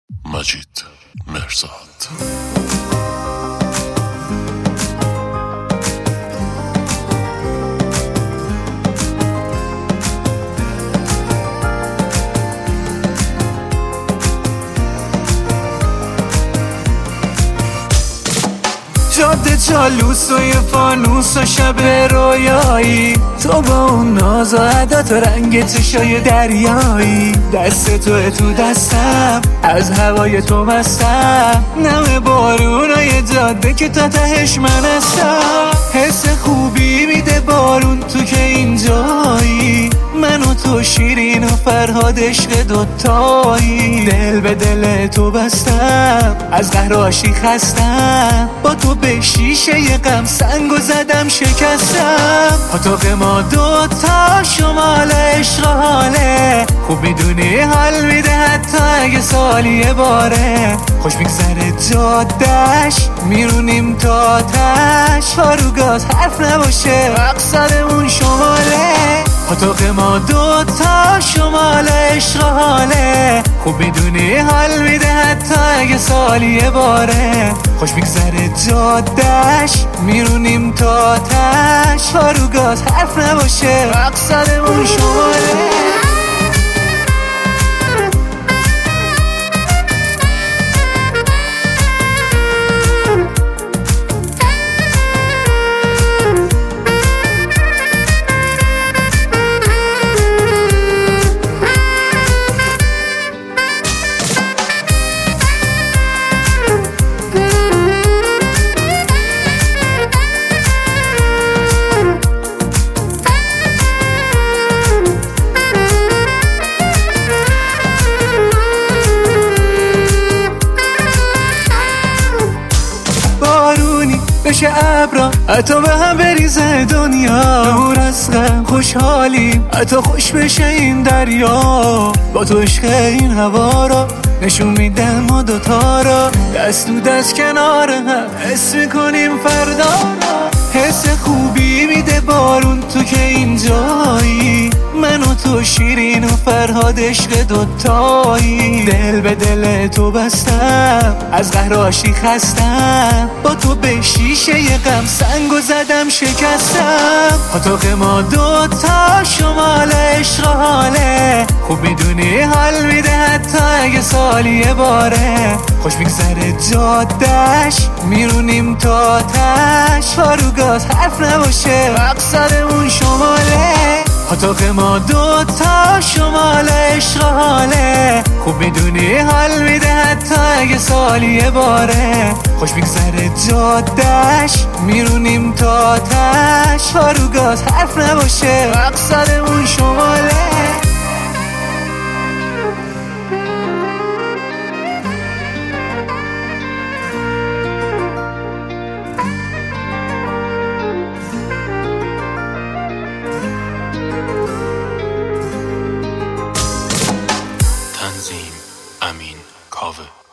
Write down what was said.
مجید مرزاد. جاده چالوس و یه فانوس و شب رویایی، تو با اون ناز و عدات و رنگ چشای دریایی، دست تو دستم، از هوای تو مستم، نم بارونای جاده که تا تهش من هستم. حس خوبی میده بارون تو که اینجایی، من و تو شیرین و فرهاد عشق دوتایی، دل به دل تو بستم، از قهر و عاشقی خستم، با تو به شیشه غم سنگو زدم شکستم. اتاق ما دوتا شمال عشق حاله، خوب میدونی حال میده حتی اگه سالی یه باره، خوش میگذره جادش میرونیم تا تش، پاروگاز حرف نباشه اقصرمون شماله. اتاق ما دوتا شمال عشق حاله، خوب میدونی حال میده حتی اگه سالی یه باره، خوش میگذره جادش میرونیم تا تش، پاروگاز حرف نباشه اقصرمون شماله. بشه ابرا حتی به هم بریزه دنیا، نور از غم خوشحالیم حتی خوش بشه این دریا، با تو عشق این هوا را نشون میدم ما دوتا را، دست تو دست کنار هم حس میکنیم فردا را. حس خوبی میده بارون تو که اینجایی، من و تو شیرین و فرهاد عشق دوتایی، دل به دل تو بستم، از قهر و عاشقی خستم، با تو به شیشه غم سنگو زدم شکستم. اتاق ما دوتا شمال عشق حاله، خوب میدونی حال میده حتی اگه سالی یه باره، خوش میگذره جادش میرونیم تا تش، پاروگاز حرف نباشه اقصرمون شماله. اتاق ما دوتا شمال عشق حاله، خوب میدونی حال میده حتی اگه سالی یه باره، خوش میگذره جادش میرونیم تا تش، پاروگاز حرف نباشه اقصرمون شماله. تنظیم امین کاوه.